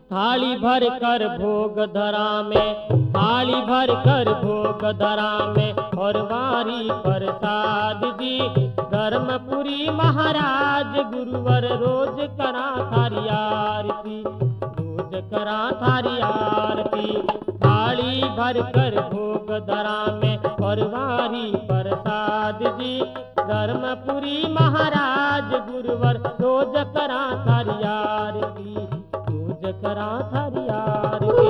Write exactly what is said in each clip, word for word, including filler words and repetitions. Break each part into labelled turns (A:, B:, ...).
A: थाली भर कर भोग धरा में, थाली भर कर भोग धरा में, और वारी प्रसाद जी। धर्मपुरी महाराज गुरुवर रोज करा थारी आरती, रोज करा थारी आरती। थाली भर कर भोग धरा में, और वारी प्रसाद जी। धर्मपुरी महाराज गुरुवर रोज करा थारी आरती, रोज करा थारी आरती।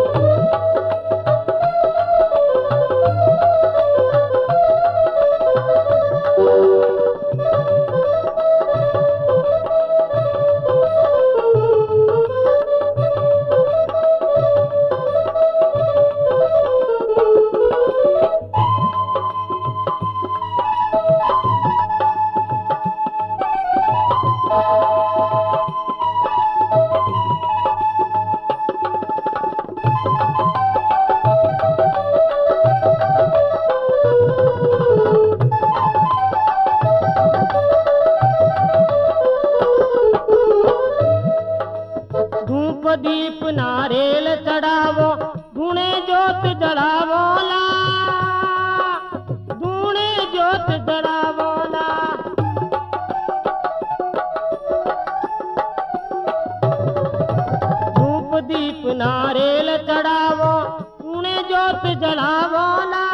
A: धूप दीप नारेल चढ़ावो, धूणे जोत जलावो ला, धूणे जोत जलावो ला। धूप दीप नारेल चढ़ावो, धूणे जोत जलावो ला,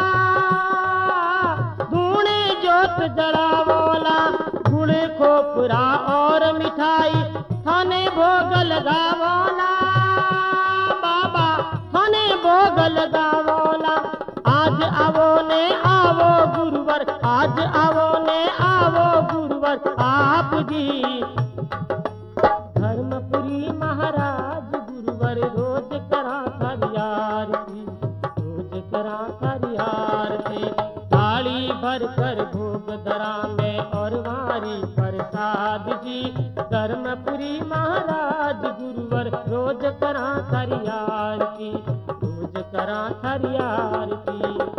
A: धूणे जोत जलावो ला। गुड़ खोपरा और मिठाई थाने भोग लगावो ला, बाबा थाने भोग लगावो ला। आज आवो ने आवो गुरुवर, आज आवो ने आवो गुरुवर आप जी। धर्मपुरी महाराज गुरुवर रोज करा थारी आरती, रोज करा थारी आरती। थाली भर कर भोग धरा में, और वारी प्रसाद जी। धर्मपुरी महाराज गुरुवर रोज करा थारी आरती, रोज करा थारी आरती।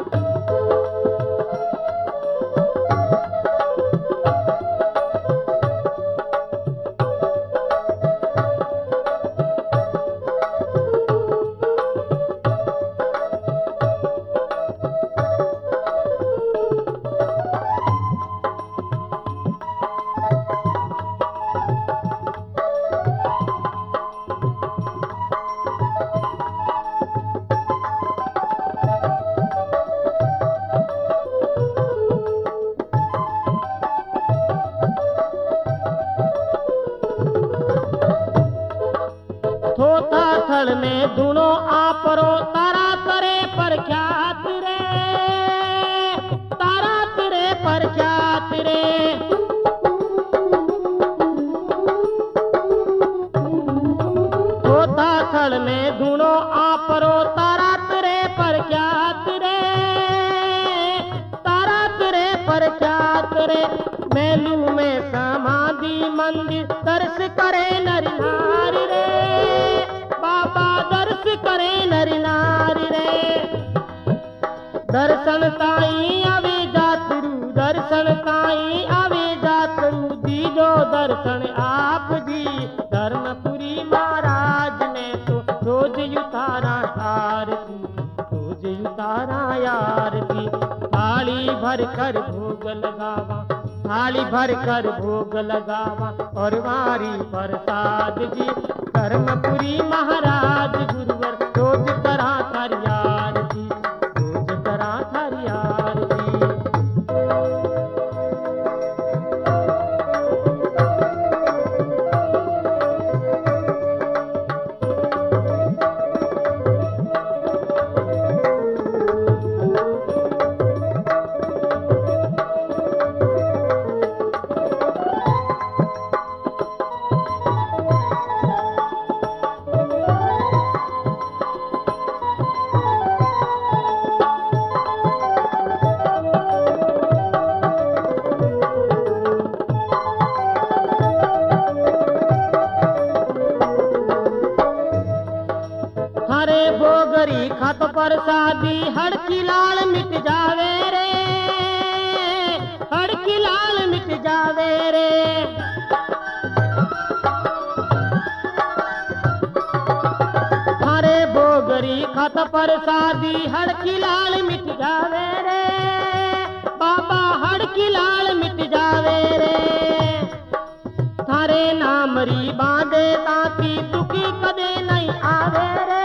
A: थोथा थल में धुनो आपरो, तारा करे प्रख्यात रे, तारा तेरे प्रख्यात रे। थोथा थल में धुनो आपरो, तारा तेरे प्रख्यात रे, तारा तेरे प्रख्यात रे। मेलू में समाधि मंदिर दर्श करे नर नारी रे, बाबा दर्श करे नर नारी रे। दर्शन ताई आवे जातरू, दर्शन ताई आवे जातरू, दीजो दर्शन आप जी। धर्मपुरी महाराज ने तो रोज उतारा आरती, रोज उतारा आरती। थाली भर कर भोग लगावा, थाली भर कर भोग लगावा, और वारी प्रसाद जी। धर्मपुरी महाराज गुरुवर रोज करा थारी आरती, रोज करा थारी आरती। भोगरी खत प्रसादी हड़की लाल मिट जावे रे, हड़की लाल मिट जावे रे। भोगरी खत प्रसादी हर की लाल मिट जावे रे बाबा, हर की लाल मिट जावे रे। थारे नाम री बांधे ताती दुखी कदे नहीं आवे रे,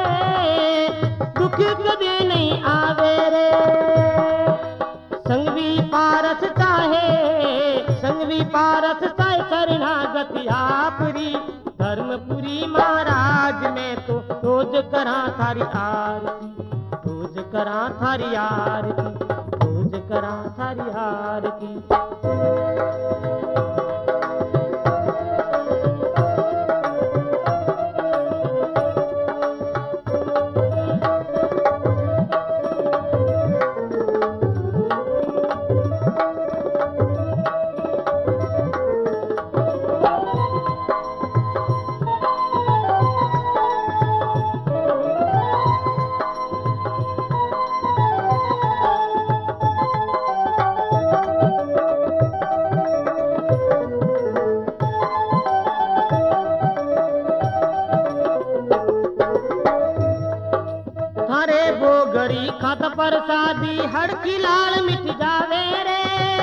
A: दुखी कदे नहीं आवे रे। संगवी पारस चाहे, संगवी पारस चाहे शरणागति आपरी। धर्मपुरी महाराज में तो रोज करा थारी आरती, रोज करा थारी आरती, रोज करा थारी आरती। भोगरी खत प्रसादी हर की लाल मिट जावे रे,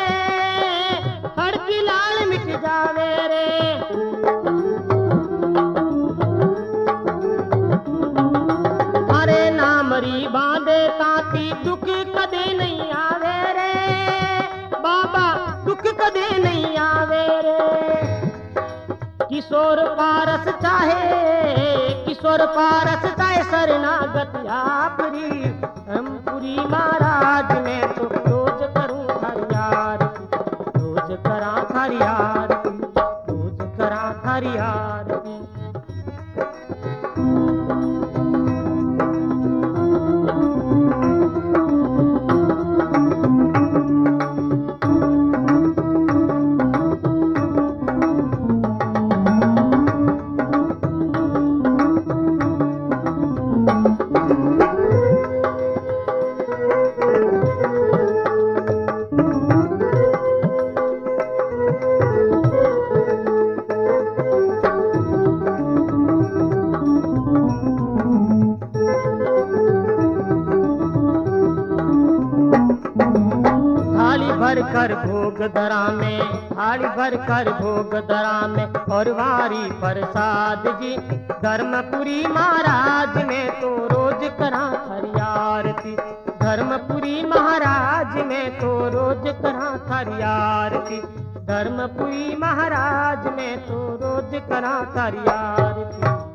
A: हर की लाल मिट जावे रे। हरे नाम री बांधे ताती दुख कदे नहीं आवे रे बाबा, दुख कदे नहीं आवे रे। किशोर पारस चाहे, किशोर पारस चाहे शरणागति आपरी। धर्मपुरी महाराज में तो रोज करूं थारी आरती, रोज करा थारी आरती, रोज करा थारी आरती। भर कर भोग धरा में, थाली भर कर भोग धरा में और वारी प्रसाद जी। धर्मपुरी महाराज में तो रोज करा थारी आरती, धर्मपुरी महाराज में तो रोज करा थारी आरती, धर्मपुरी महाराज में तो रोज करा थारी आरती।